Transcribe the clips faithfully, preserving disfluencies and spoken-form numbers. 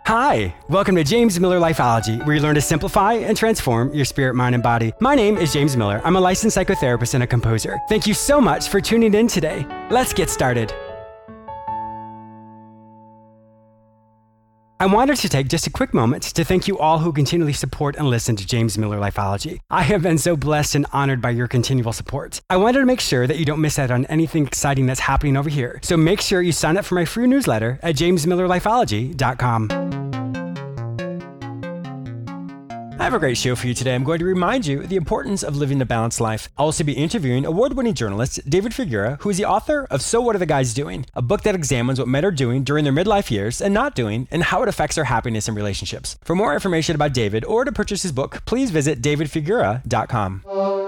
Hi, welcome to James Miller Lifeology, where you learn to simplify and transform your spirit, mind, and body. My name is James Miller. I'm a licensed psychotherapist and a composer. Thank you so much for tuning in today. Let's get started. I wanted to take just a quick moment to thank you all who continually support and listen to James Miller Lifeology. I have been so blessed and honored by your continual support. I wanted to make sure that you don't miss out on anything exciting that's happening over here. So make sure you sign up for my free newsletter at james miller lifeology dot com. I have a great show for you today. I'm going to remind you the importance of living a balanced life. I'll also be interviewing award-winning journalist David Figura, who is the author of So What Are the Guys Doing?, a book that examines what men are doing during their midlife years and not doing, and how it affects their happiness and relationships. For more information about David or to purchase his book, please visit david figura dot com.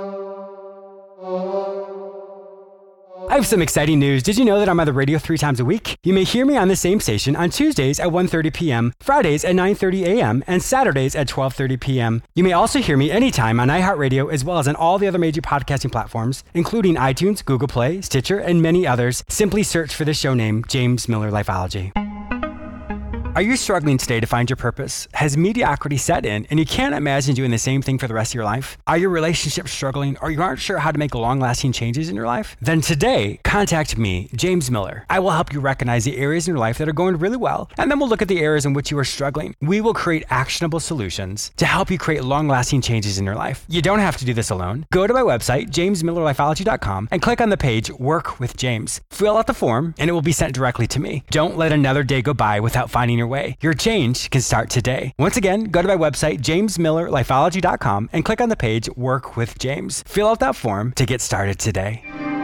I have some exciting news. Did you know that I'm on the radio three times a week? You may hear me on the same station on Tuesdays at one thirty p.m., Fridays at nine thirty a.m., and Saturdays at twelve thirty p.m. You may also hear me anytime on iHeartRadio as well as on all the other major podcasting platforms, including iTunes, Google Play, Stitcher, and many others. Simply search for the show name, James Miller Lifeology. Are you struggling today to find your purpose? Has mediocrity set in and you can't imagine doing the same thing for the rest of your life? Are your relationships struggling or you aren't sure how to make long-lasting changes in your life? Then today, contact me, James Miller. I will help you recognize the areas in your life that are going really well, and then we'll look at the areas in which you are struggling. We will create actionable solutions to help you create long-lasting changes in your life. You don't have to do this alone. Go to my website, james miller lifeology dot com, and click on the page Work with James. Fill out the form and it will be sent directly to me. Don't let another day go by without finding your way. Your change can start today. Once again, go to my website, james miller lifeology dot com, and click on the page Work with James. Fill out that form to get started today.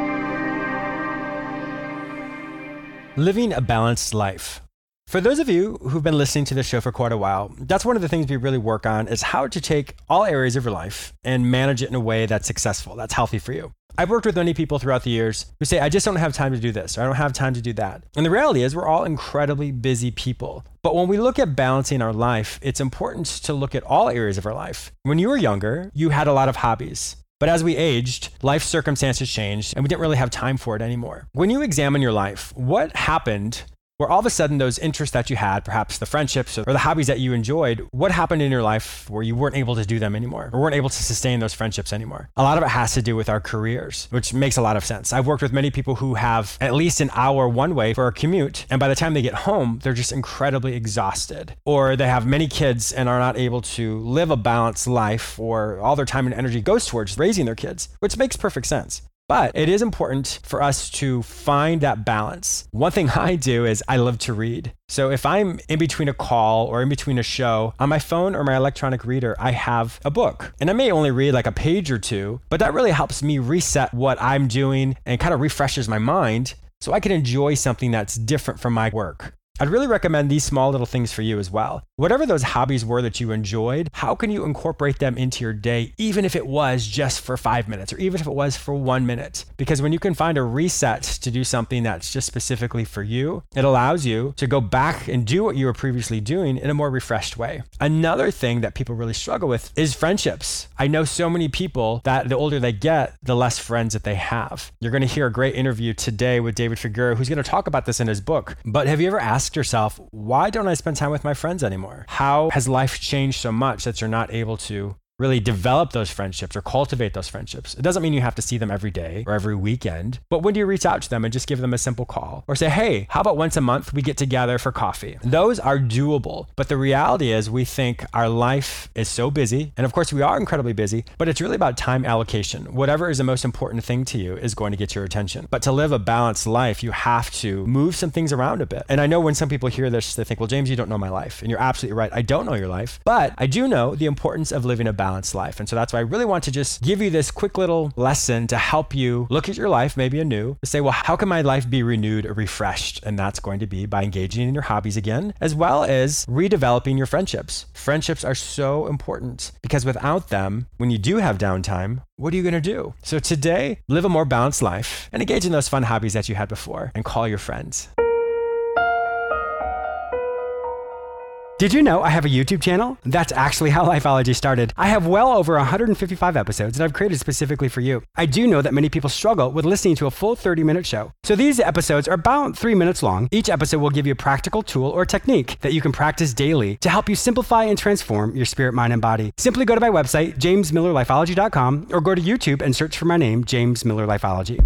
Living a balanced life. For those of you who've been listening to this show for quite a while, that's one of the things we really work on is how to take all areas of your life and manage it in a way that's successful, that's healthy for you. I've worked with many people throughout the years who say, I just don't have time to do this, or I don't have time to do that. And the reality is we're all incredibly busy people. But when we look at balancing our life, it's important to look at all areas of our life. When you were younger, you had a lot of hobbies. But as we aged, life circumstances changed and we didn't really have time for it anymore. When you examine your life, what happened where all of a sudden those interests that you had, perhaps the friendships or the hobbies that you enjoyed, what happened in your life where you weren't able to do them anymore or weren't able to sustain those friendships anymore? A lot of it has to do with our careers, which makes a lot of sense. I've worked with many people who have at least an hour one way for a commute, and by the time they get home, they're just incredibly exhausted. Or they have many kids and are not able to live a balanced life, or all their time and energy goes towards raising their kids, which makes perfect sense. But it is important for us to find that balance. One thing I do is I love to read. So if I'm in between a call or in between a show, on my phone or my electronic reader, I have a book. And I may only read like a page or two, but that really helps me reset what I'm doing and kind of refreshes my mind so I can enjoy something that's different from my work. I'd really recommend these small little things for you as well. Whatever those hobbies were that you enjoyed, how can you incorporate them into your day, even if it was just for five minutes or even if it was for one minute? Because when you can find a reset to do something that's just specifically for you, it allows you to go back and do what you were previously doing in a more refreshed way. Another thing that people really struggle with is friendships. I know so many people that the older they get, the less friends that they have. You're going to hear a great interview today with David Figura, who's going to talk about this in his book. But have you ever asked yourself, why don't I spend time with my friends anymore? How has life changed so much that you're not able to really develop those friendships or cultivate those friendships? It doesn't mean you have to see them every day or every weekend, but when do you reach out to them and just give them a simple call or say, hey, how about once a month we get together for coffee? Those are doable, but the reality is we think our life is so busy, and of course we are incredibly busy, but it's really about time allocation. Whatever is the most important thing to you is going to get your attention. But to live a balanced life, you have to move some things around a bit. And I know when some people hear this, they think, well, James, you don't know my life. And you're absolutely right. I don't know your life, but I do know the importance of living a balanced balanced life. And so that's why I really want to just give you this quick little lesson to help you look at your life, maybe anew, to say, well, how can my life be renewed or refreshed? And that's going to be by engaging in your hobbies again, as well as redeveloping your friendships. Friendships are so important because without them, when you do have downtime, what are you going to do? So today, live a more balanced life and engage in those fun hobbies that you had before and call your friends. Did you know I have a YouTube channel? That's actually how Lifeology started. I have well over one hundred fifty-five episodes that I've created specifically for you. I do know that many people struggle with listening to a full thirty minute show. So these episodes are about three minutes long. Each episode will give you a practical tool or technique that you can practice daily to help you simplify and transform your spirit, mind, and body. Simply go to my website, james miller lifeology dot com, or go to YouTube and search for my name, James Miller Lifeology.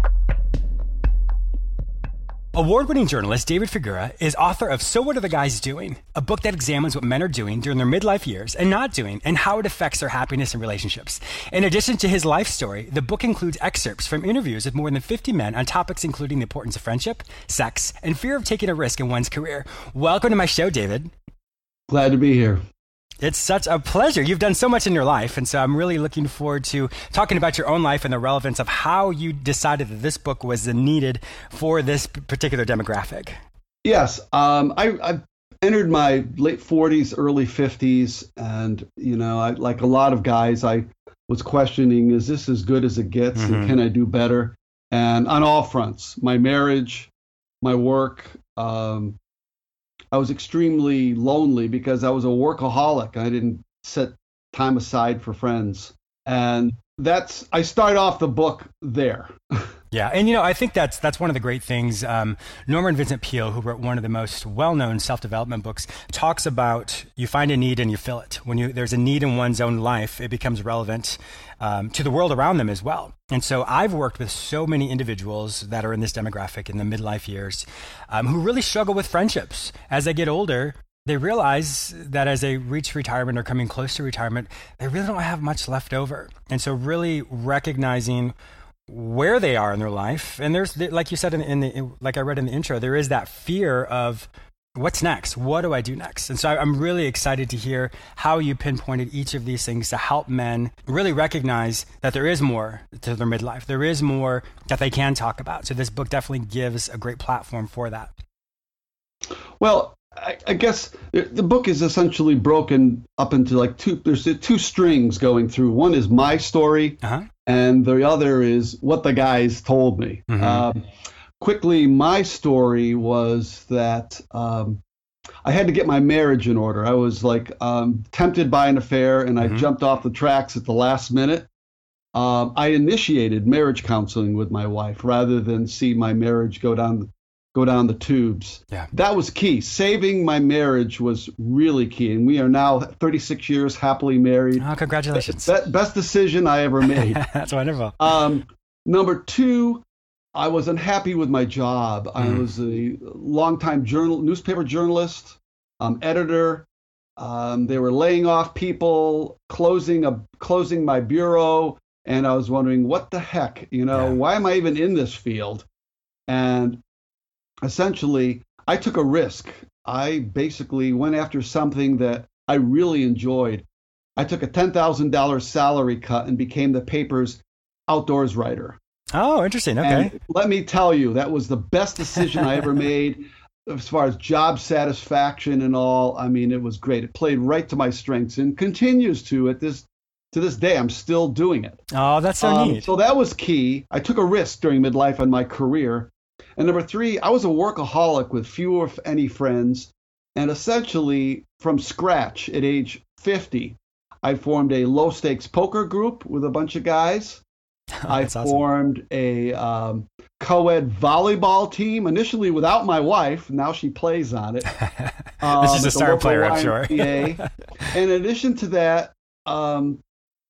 Award-winning journalist David Figura is author of So What Are the Guys Doing?, a book that examines what men are doing during their midlife years and not doing, and how it affects their happiness and relationships. In addition to his life story, the book includes excerpts from interviews with more than fifty men on topics including the importance of friendship, sex, and fear of taking a risk in one's career. Welcome to my show, David. Glad to be here. It's such a pleasure. You've done so much in your life, and so I'm really looking forward to talking about your own life and the relevance of how you decided that this book was needed for this particular demographic. Yes, um, I, I entered my late forties, early fifties, and you know, I, like a lot of guys, I was questioning: is this as good as it gets, mm-hmm. and can I do better? And on all fronts, my marriage, my work. Um, I was extremely lonely because I was a workaholic. I didn't set time aside for friends. And that's, I start off the book there. Yeah. And, you know, I think that's that's one of the great things. Um, Norman Vincent Peale, who wrote one of the most well-known self-development books, talks about you find a need and you fill it. When you there's a need in one's own life, it becomes relevant um, to the world around them as well. And so I've worked with so many individuals that are in this demographic in the midlife years um, who really struggle with friendships. As they get older, they realize that as they reach retirement or coming close to retirement, they really don't have much left over. And so really recognizing where they are in their life. And there's, like you said, in, in the, in, like I read in the intro, there is that fear of what's next? What do I do next? And so I'm really excited to hear how you pinpointed each of these things to help men really recognize that there is more to their midlife. There is more that they can talk about. So this book definitely gives a great platform for that. Well, I, I guess the book is essentially broken up into like two, there's two strings going through. One is my story. Uh-huh. And the other is what the guys told me. Mm-hmm. Um, quickly, my story was that um, I had to get my marriage in order. I was like um, tempted by an affair, and mm-hmm. I jumped off the tracks at the last minute. Um, I initiated marriage counseling with my wife rather than see my marriage go down go down the tubes. Yeah. That was key. Saving my marriage was really key. And we are now thirty-six years happily married. Oh, congratulations. Be- best decision I ever made. That's wonderful. Um, number two, I was unhappy with my job. Mm. I was a longtime journal, newspaper journalist, um, editor. Um, they were laying off people, closing a, closing my bureau. And I was wondering, what the heck? You know, yeah. Why am I even in this field? And essentially, I took a risk. I basically went after something that I really enjoyed. I took a ten thousand dollars salary cut and became the paper's outdoors writer. Oh, interesting. Okay. And let me tell you, that was the best decision I ever made as far as job satisfaction and all. I mean, it was great. It played right to my strengths and continues to at this to this day. I'm still doing it. Oh, that's so um, neat. So that was key. I took a risk during midlife on my career. And number three, I was a workaholic with few if any friends. And essentially, from scratch at age fifty, I formed a low-stakes poker group with a bunch of guys. Oh, I awesome. formed a um, co-ed volleyball team, initially without my wife. Now she plays on it. Um, this is a star player, I'm sure. And in addition to that, um,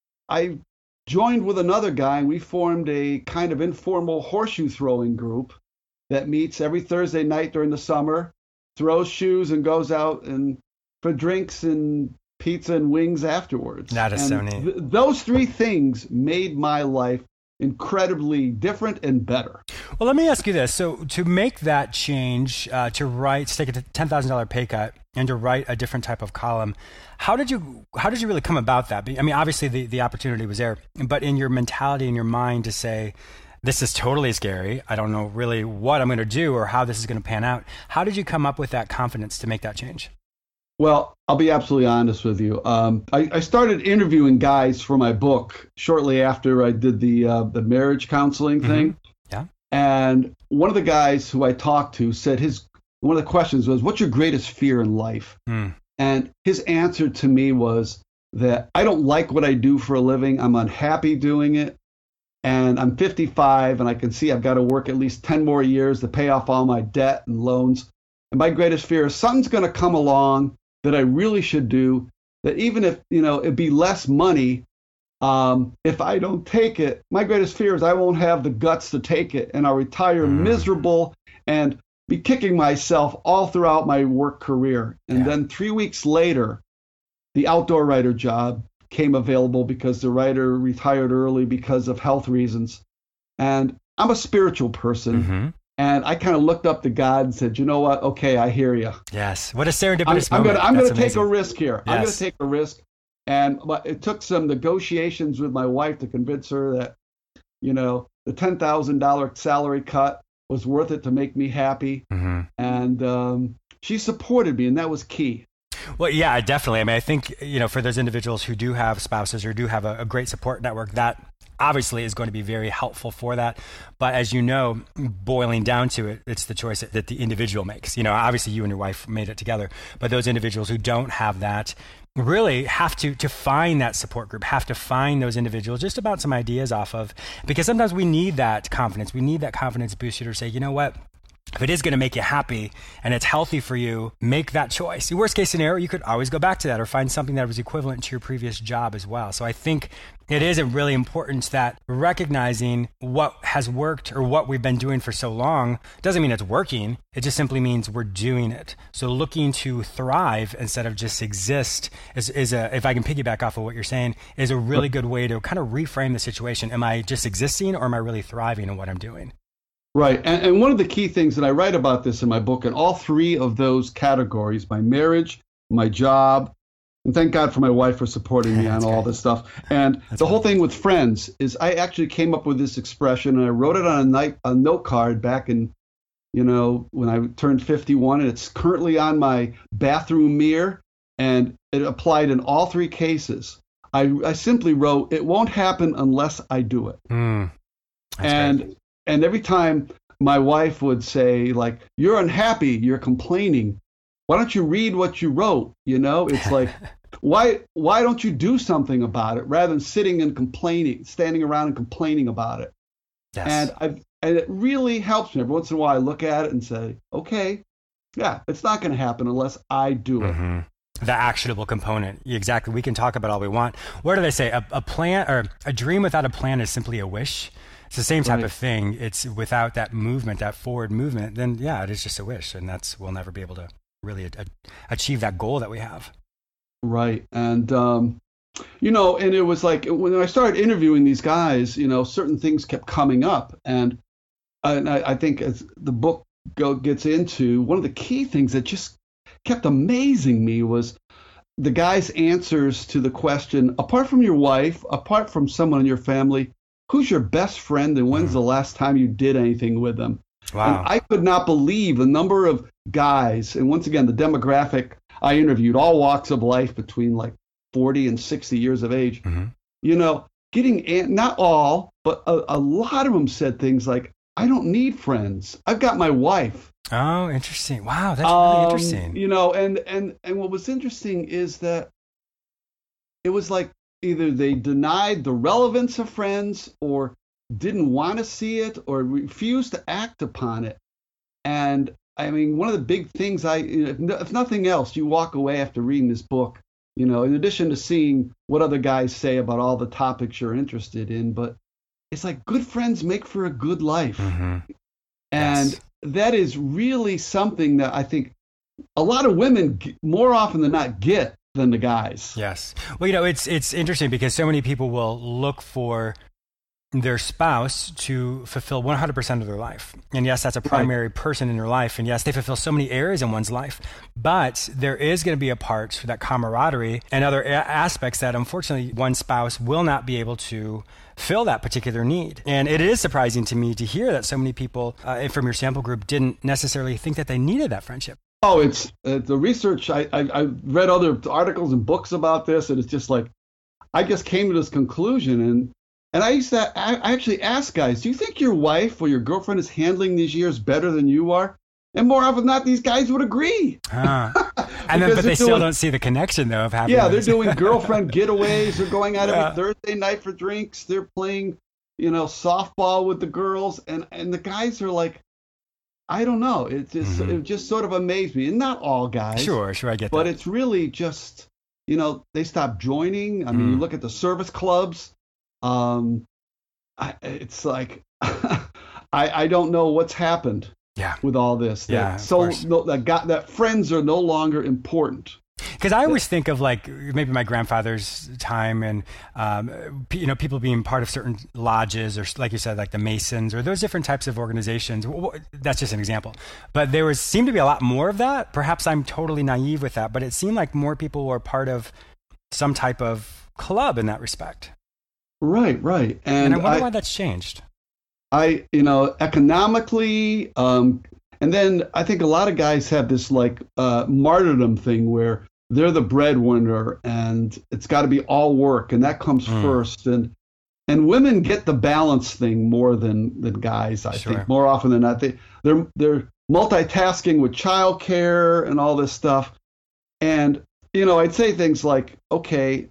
I joined with another guy, and we formed a kind of informal horseshoe throwing group that meets every Thursday night during the summer, throws shoes, and goes out and for drinks and pizza and wings afterwards. That is and so neat. Th- those three things made my life incredibly different and better. Well, let me ask you this. So to make that change, uh, to write, to take a ten thousand dollars pay cut and to write a different type of column, how did you how did you really come about that? I mean, obviously the, the opportunity was there, but in your mentality, in your mind to say, this is totally scary. I don't know really what I'm going to do or how this is going to pan out. How did you come up with that confidence to make that change? Well, I'll be absolutely honest with you. Um, I, I started interviewing guys for my book shortly after I did the uh, the marriage counseling thing. Mm-hmm. Yeah. And one of the guys who I talked to said his one of the questions was, "What's your greatest fear in life?" Mm. And his answer to me was that I don't like what I do for a living. I'm unhappy doing it. And I'm fifty-five, and I can see I've got to work at least ten more years to pay off all my debt and loans. And my greatest fear is something's going to come along that I really should do, that even if, you know, it'd be less money, um, if I don't take it, my greatest fear is I won't have the guts to take it, and I'll retire mm. miserable and be kicking myself all throughout my work career. And yeah. then three weeks later, the outdoor writer job came available because the writer retired early because of health reasons. And I'm a spiritual person. Mm-hmm. And I kind of looked up to God and said, you know what? Okay, I hear you. Yes. What a serendipitous I'm, moment. I'm going to take amazing. a risk here. Yes. I'm going to take a risk. And it took some negotiations with my wife to convince her that, you know, the ten thousand dollars salary cut was worth it to make me happy. Mm-hmm. And um, she supported me, and that was key. Well, yeah, definitely. I mean, I think, you know, for those individuals who do have spouses or do have a, a great support network, that obviously is going to be very helpful for that. But as you know, boiling down to it, it's the choice that the individual makes. You know, obviously you and your wife made it together, but those individuals who don't have that really have to to find that support group, have to find those individuals just about some ideas off of, because sometimes we need that confidence. We need that confidence booster to say, you know what? If it is going to make you happy and it's healthy for you, make that choice. The worst case scenario, you could always go back to that or find something that was equivalent to your previous job as well. So I think it is a really important that recognizing what has worked or what we've been doing for so long doesn't mean it's working. It just simply means we're doing it. So looking to thrive instead of just exist is, is a, if I can piggyback off of what you're saying, is a really good way to kind of reframe the situation. Am I just existing, or am I really thriving in what I'm doing? Right. And, and one of the key things, and I write about this in my book, in all three of those categories, my marriage, my job, and thank God for my wife for supporting me on all this stuff. And That's the whole thing with friends is I actually came up with this expression, and I wrote it on a, night, a note card back in, you know, when I turned fifty-one, and it's currently on my bathroom mirror, and it applied in all three cases. I, I simply wrote, it won't happen unless I do it. Mm. And great. And every time my wife would say, like, you're unhappy, you're complaining, why don't you read what you wrote? You know, it's like, why why don't you do something about it rather than sitting and complaining, standing around and complaining about it? Yes. And I've, and it really helps me. Every once in a while, I look at it and say, okay, yeah, it's not going to happen unless I do it. Mm-hmm. The actionable component. Exactly. We can talk about all we want. What do they say? A, a plan or a dream without a plan is simply a wish. It's the same type right. of thing. It's without that movement, that forward movement, then yeah, it is just a wish. And that's, we'll never be able to really a, a, achieve that goal that we have. Right. And, um, you know, and it was like, when I started interviewing these guys, you know, certain things kept coming up. And, and I, I think as the book go, gets into, one of the key things that just kept amazing me was the guy's answers to the question, apart from your wife, apart from someone in your family, who's your best friend, and when's the last time you did anything with them? Wow. And I could not believe the number of guys, and once again, the demographic I interviewed, all walks of life between like forty and sixty years of age, mm-hmm. you know, getting, not all, but a, a lot of them said things like, I don't need friends. I've got my wife. Oh, interesting. Wow, that's really um, interesting. You know, and, and, and what was interesting is that it was like, either they denied the relevance of friends or didn't want to see it or refused to act upon it. And I mean, one of the big things I, if nothing else, you walk away after reading this book, you know, in addition to seeing what other guys say about all the topics you're interested in, but it's like good friends make for a good life. Mm-hmm. And yes. that is really something that I think a lot of women more often than not get than the guys. Yes. Well, you know, it's it's interesting because so many people will look for their spouse to fulfill one hundred percent of their life. And yes, that's a primary right. person in your life. And yes, they fulfill so many areas in one's life. But there is going to be a part for that camaraderie and other a- aspects that unfortunately one spouse will not be able to fill that particular need. And it is surprising to me to hear that so many people uh, from your sample group didn't necessarily think that they needed that friendship. Oh, it's uh, the research. I, I I read other articles and books about this, and it's just like, I just came to this conclusion. And and I used to, I actually ask guys, do you think your wife or your girlfriend is handling these years better than you are? And more often than not, these guys would agree. Ah. And then, but they doing, still don't see the connection though of having. Yeah, those. They're doing girlfriend getaways. They're going out every Yeah. Thursday night for drinks. They're playing, you know, softball with the girls, and and the guys are like, I don't know. It just Mhm. it just sort of amazed me. And not all guys. Sure, sure, I get But that. it's really just, you know, they stopped joining. I mean, Mm. you look at the service clubs. Um, I, it's like I I don't know what's happened Yeah. with all this. That Yeah, of so course. no, that got that friends are no longer important. Because I always think of like maybe my grandfather's time and, um, p- you know, people being part of certain lodges or like you said, like the Masons or those different types of organizations. W- w- That's just an example. But there was seemed to be a lot more of that. Perhaps I'm totally naive with that, but it seemed like more people were part of some type of club in that respect. Right, right. And, And, I wonder I, why that's changed. I, you know, economically, um, and then I think a lot of guys have this like uh, martyrdom thing where they're the breadwinner and it's got to be all work and that comes Mm. first. And and women get the balance thing more than than guys. I Sure. think more often than not they they're they're multitasking with childcare and all this stuff. And you know, I'd say things like, okay,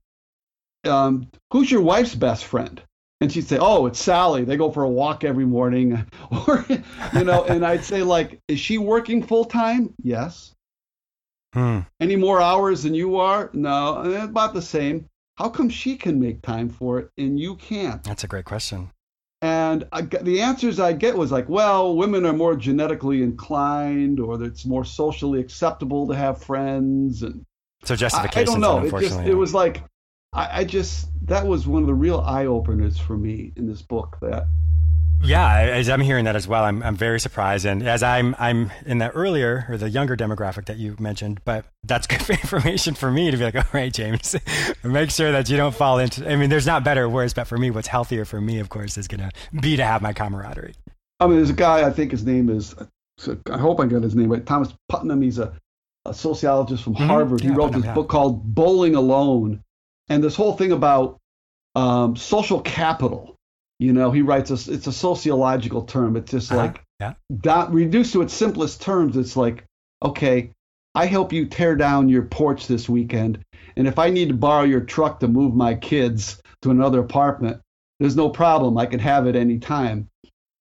um, who's your wife's best friend? And she'd say, oh, it's Sally. They go for a walk every morning. Or, you know, and I'd say, like, is she working full time? Yes. Hmm. Any more hours than you are? No, eh, about the same. How come she can make time for it and you can't? That's a great question. And I, got- the answers I get was like, well, women are more genetically inclined, or that it's more socially acceptable to have friends. And So I, I justifications, don't know. It just unfortunately. it was like I, I just that was one of the real eye openers for me in this book. That Yeah, as I'm hearing that as well, I'm I'm very surprised, and as I'm I'm in the earlier or the younger demographic that you mentioned, but that's good information for me to be like, all right, James, make sure that you don't fall into. I mean, there's not better or worse, but for me, what's healthier for me, of course, is gonna be to have my camaraderie. I mean, there's a guy. I think his name is. I hope I got his name right. Thomas Putnam. He's a, a sociologist from Mhm. Harvard. He Yeah, wrote Putnam, this yeah. book called Bowling Alone, and this whole thing about um, social capital. You know, he writes a, it's a sociological term. It's just Uh-huh. like Yeah. that, reduced to its simplest terms. It's like, okay, I help you tear down your porch this weekend, and if I need to borrow your truck to move my kids to another apartment, there's no problem. I can have it anytime.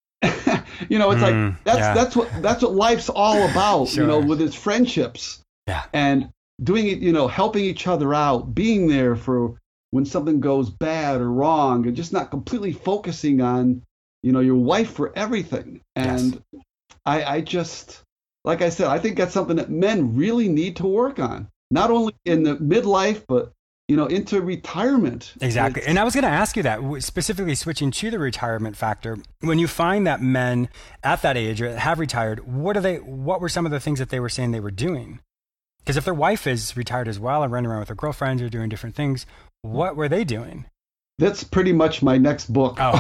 You know, it's Mm, like that's yeah. that's what that's what life's all about. You know, Sure. with its friendships Yeah. and doing it. You know, helping each other out, being there for when something goes bad or wrong, and just not completely focusing on, you know, your wife for everything. And I, I just, like I said, I think that's something that men really need to work on, not only in the midlife, but, you know, into retirement. Exactly. It's- And I was going to ask you that, w- specifically switching to the retirement factor. When you find that men at that age or have retired, what are they? What were some of the things that they were saying they were doing? Because if their wife is retired as well and running around with their girlfriends or doing different things, what were they doing? That's pretty much my next book. Oh,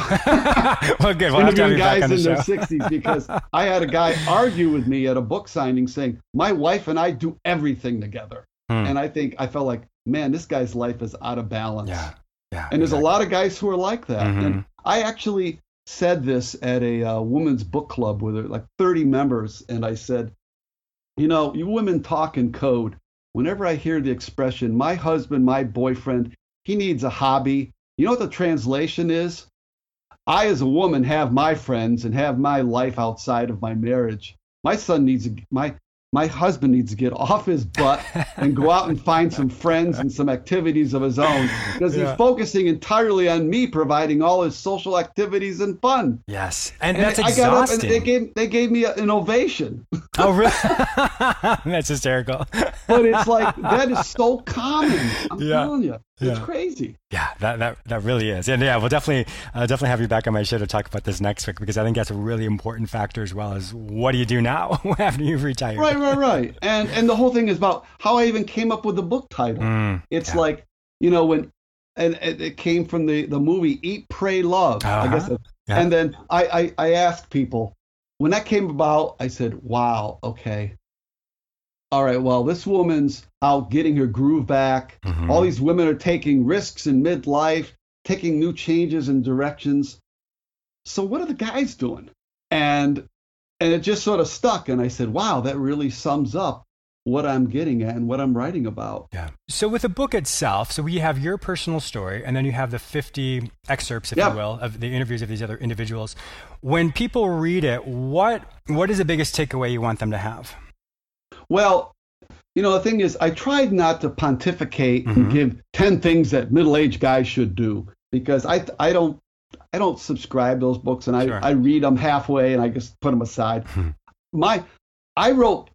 well, good. We'll have to have Interviewing you back guys on the in their show. sixties, because I had a guy argue with me at a book signing saying, my wife and I do everything together. Hmm. And I think I felt like, man, this guy's life is out of balance. Yeah, yeah. And there's exactly. a lot of guys who are like that. Mhm. And I actually said this at a uh, women's book club with like thirty members. And I said, you know, you women talk in code. Whenever I hear the expression, my husband, my boyfriend, he needs a hobby, you know what the translation is? I, as a woman, have my friends and have my life outside of my marriage. My son needs a, my my husband needs to get off his butt and go out and find some friends and some activities of his own, because Yeah. he's focusing entirely on me providing all his social activities and fun. Yes, and, And that's I got up exhausting. and they gave they gave me an ovation. Oh, really? That's hysterical. But it's like, that is so common. I'm Yeah. telling you, it's Yeah. crazy. Yeah, that, that that really is, and yeah, we'll definitely uh, definitely have you back on my show to talk about this next week, because I think that's a really important factor as well as what do you do now after you've retired? Right, right, right. And and the whole thing is about how I even came up with the book title. Mm, It's yeah. like, you know, when, and it it came from the, the movie Eat, Pray, Love. I Uh-huh. guess. Yeah. And then I, I, I asked people, when that came about, I said, wow, okay. All right, well, this woman's out getting her groove back. Mhm. All these women are taking risks in midlife, taking new changes and directions. So what are the guys doing? And and it just sort of stuck. And I said, wow, that really sums up what I'm getting at and what I'm writing about. Yeah. So with the book itself, so we have your personal story, and then you have the fifty excerpts, if Yep. you will, of the interviews of these other individuals. When people read it, what what is the biggest takeaway you want them to have? Well, you know, the thing is, I tried not to pontificate Mm-hmm. and give ten things that middle-aged guys should do, because I I don't I don't subscribe those books, and I, Sure. I read them halfway and I just put them aside. My I wrote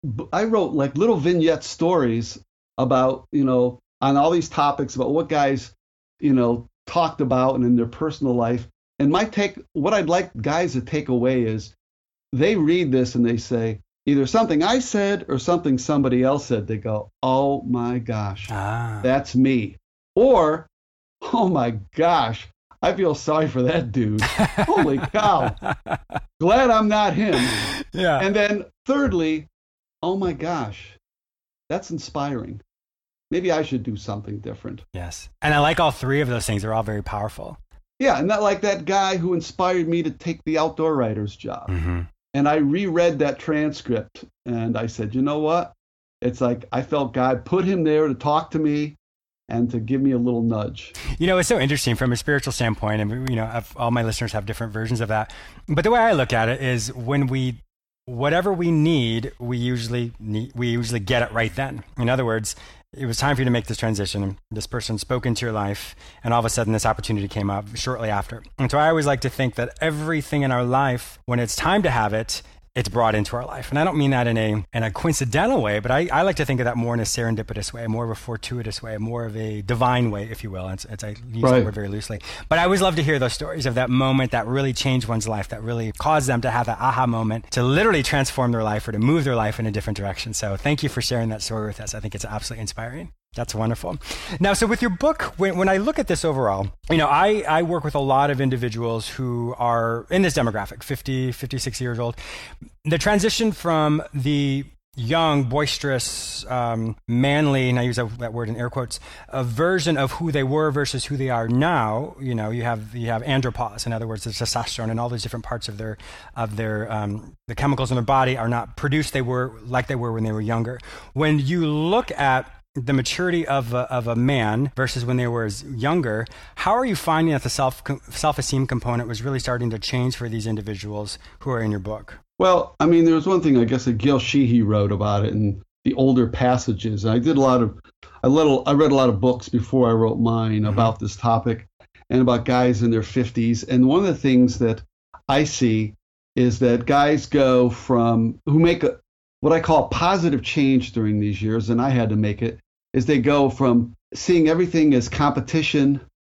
I wrote like little vignette stories about, you know, on all these topics about what guys, you know, talked about and in their personal life. And my take, what I'd like guys to take away is they read this and they say either something I said or something somebody else said. They go, oh my gosh, Ah. that's me. Or, oh my gosh, I feel sorry for that dude. Holy cow. Glad I'm not him. Yeah. And then thirdly, oh my gosh, that's inspiring. Maybe I should do something different. Yes. And I like all three of those things. They're all very powerful. Yeah, and not like that guy who inspired me to take the outdoor writer's job. Mm-hmm. And I reread that transcript and I said, you know what? It's like I felt God put him there to talk to me and to give me a little nudge. You know, it's so interesting from a spiritual standpoint, and you know, I've, all my listeners have different versions of that. But the way I look at it is, when we, whatever we need, we usually need, we usually get it right then. In other words, it was time for you to make this transition. This person spoke into your life, and all of a sudden, this opportunity came up shortly after. And so, I always like to think that everything in our life, when it's time to have it, it's brought into our life. And I don't mean that in a in a coincidental way, but I, I like to think of that more in a serendipitous way, more of a fortuitous way, more of a divine way, if you will. It's, it's, I use Right. that word very loosely. But I always love to hear those stories of that moment that really changed one's life, that really caused them to have that aha moment, to literally transform their life or to move their life in a different direction. So thank you for sharing that story with us. I think it's absolutely inspiring. That's wonderful. Now, so with your book, when, when I look at this overall, you know, I, I work with a lot of individuals who are in this demographic, fifty, fifty-six years old. The transition from the young, boisterous, um, manly, and I use that, that word in air quotes, a version of who they were versus who they are now. You know, you have you have andropause. In other words, the testosterone and all those different parts of their of their um, the chemicals in their body are not produced. They were like they were when they were younger. When you look at the maturity of a, of a man versus when they were younger, how are you finding that the self self-esteem component was really starting to change for these individuals who are in your book? Well, I mean, there was one thing I guess that Gil Sheehy wrote about it in the older passages. I did a lot of, I, little, I read a lot of books before I wrote mine Mm-hmm. about this topic and about guys in their fifties. And one of the things that I see is that guys go from, who make a, what I call positive change during these years, and I had to make it, is they go from seeing everything as competition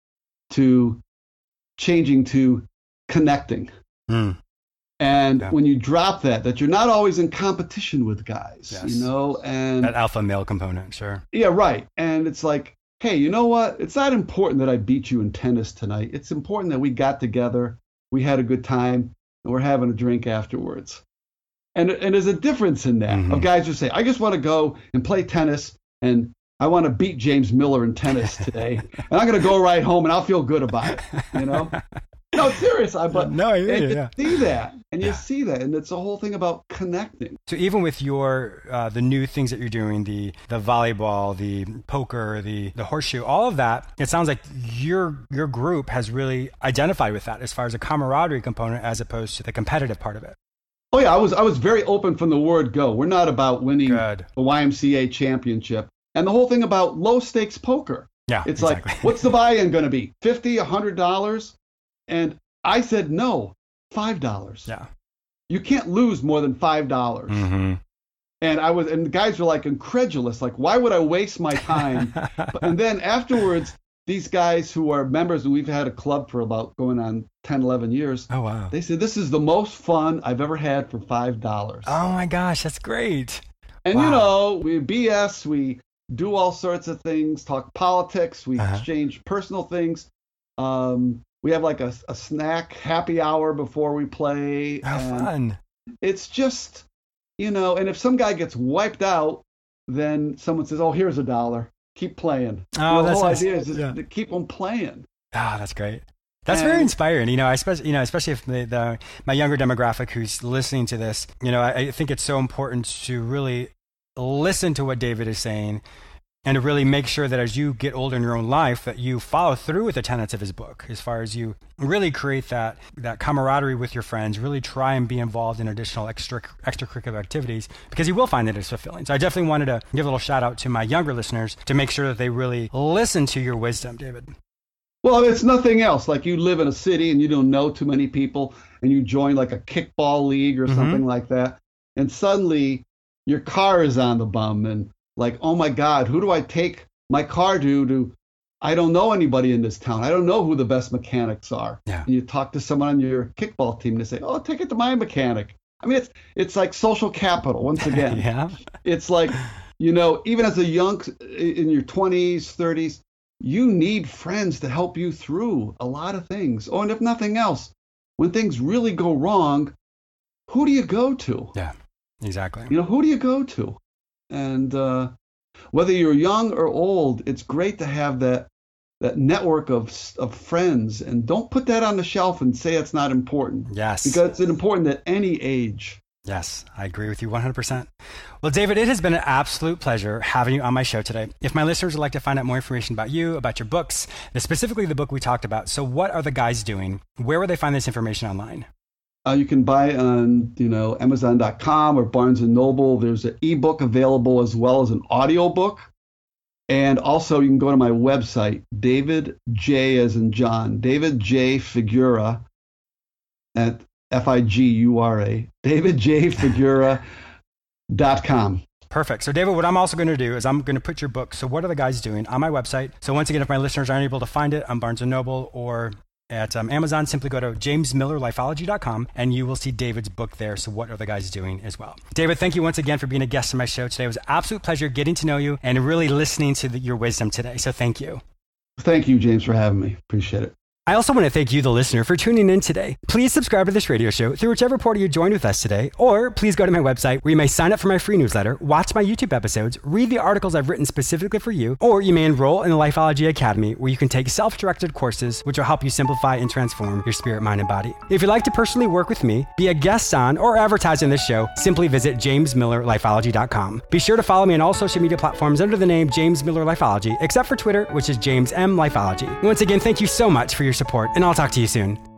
to changing to connecting. Mm. And Yeah. when you drop that, that you're not always in competition with guys, Yes. you know, and That alpha male component, sure. yeah, right. And it's like, hey, you know what? It's not important that I beat you in tennis tonight. It's important that we got together, we had a good time, and we're having a drink afterwards. And and there's a difference in that Mhm. of guys who say, I just want to go and play tennis, and I want to beat James Miller in tennis today, and I'm going to go right home and I'll feel good about it, you know? No, serious. I but No, I hear and you, you yeah. see that, and you Yeah. see that, and it's a whole thing about connecting. So even with your uh, the new things that you're doing, the the volleyball, the poker, the the horseshoe, all of that, it sounds like your your group has really identified with that as far as a camaraderie component as opposed to the competitive part of it. Oh yeah, I was I was very open from the word go. We're not about winning Good. the Y M C A championship, and the whole thing about low stakes poker. Yeah, It's exactly. like, what's the buy-in going to be? Fifty, a hundred dollars? And I said no, five dollars. Yeah. You can't lose more than five dollars. Mm-hmm. And I was, and the guys were like incredulous, like, why would I waste my time? And then afterwards, these guys who are members, and we've had a club for about going on ten, eleven years, Oh wow. they said, this is the most fun I've ever had for five dollars. Oh my gosh, that's great. And wow. you know, we B S, we do all sorts of things, talk politics, we Uh-huh. exchange personal things. Um, we have like a, a snack happy hour before we play. How and fun. It's just, you know, and if some guy gets wiped out, then someone says, oh, here's a dollar. Keep playing. Oh, You know, the that's whole nice. idea is just Yeah. to keep them playing. Ah, that's great. That's And- very inspiring. You know, I especially, you know, especially if the, the my younger demographic who's listening to this, you know, I, I think it's so important to really listen to what David is saying and to really make sure that as you get older in your own life, that you follow through with the tenets of his book, as far as you really create that that camaraderie with your friends, really try and be involved in additional extra extracurricular activities, because you will find that it's fulfilling. So I definitely wanted to give a little shout out to my younger listeners to make sure that they really listen to your wisdom, David. Well, it's nothing else. Like you live in a city and you don't know too many people and you join like a kickball league or mm-hmm. something like that. And suddenly your car is on the bum and like, oh my God, who do I take my car to? To I don't know anybody in this town. I don't know who the best mechanics are. Yeah. And you talk to someone on your kickball team and they say, oh, take it to my mechanic. I mean, it's it's like social capital once again. Yeah. It's like, you know, even as a young, in your twenties, thirties, you need friends to help you through a lot of things. Oh, and if nothing else, when things really go wrong, who do you go to? Yeah, exactly. You know, who do you go to? And uh, whether you're young or old, it's great to have that that network of of friends. And don't put that on the shelf and say it's not important. Yes. Because it's important at any age. Yes, I agree with you one hundred percent. Well, David, it has been an absolute pleasure having you on my show today. If my listeners would like to find out more information about you, about your books, specifically the book we talked about, so what are the guys doing? Where would they find this information online? Uh, you can buy it on, you know, Amazon dot com or Barnes and Noble. There's an ebook available as well as an audio book. And also you can go to my website, David J as in John, David J Figura at F I G U R A, david j figura dot com. Perfect. So, David, what I'm also going to do is I'm going to put your book, So What Are the Guys Doing, on my website. So, once again, if my listeners aren't able to find it on Barnes and Noble or at um, Amazon, simply go to james miller lifeology dot com and you will see David's book there. So What Are the Guys Doing as well. David, thank you once again for being a guest on my show today. It was an absolute pleasure getting to know you and really listening to the, your wisdom today. So thank you. Thank you, James, for having me. Appreciate it. I also want to thank you, the listener, for tuning in today. Please subscribe to this radio show through whichever portal you joined with us today, or please go to my website where you may sign up for my free newsletter, watch my YouTube episodes, read the articles I've written specifically for you, or you may enroll in the Lifeology Academy where you can take self-directed courses which will help you simplify and transform your spirit, mind, and body. If you'd like to personally work with me, be a guest on, or advertise on this show, simply visit james miller lifeology dot com. Be sure to follow me on all social media platforms under the name James Miller Lifeology, except for Twitter, which is James M Lifeology. Once again, thank you so much for your support, and I'll talk to you soon.